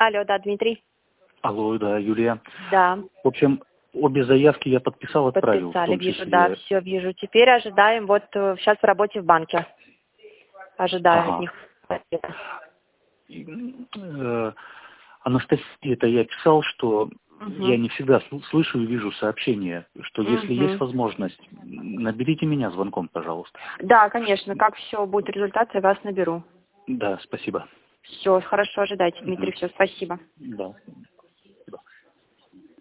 Алло, да, Дмитрий. Алло, да, Юлия. Да. В общем, обе заявки я подписал, отправил. Подписали, вижу, да, все вижу. Теперь ожидаем, вот сейчас в работе в банке. Ожидаю от них. Анастасия, это я писал, что я не всегда слышу и вижу сообщения, что если есть возможность, наберите меня звонком, пожалуйста. Да, конечно, как все будет результат, я вас наберу. Да, спасибо. Все, хорошо, ожидайте, Дмитрий, все, спасибо. Да.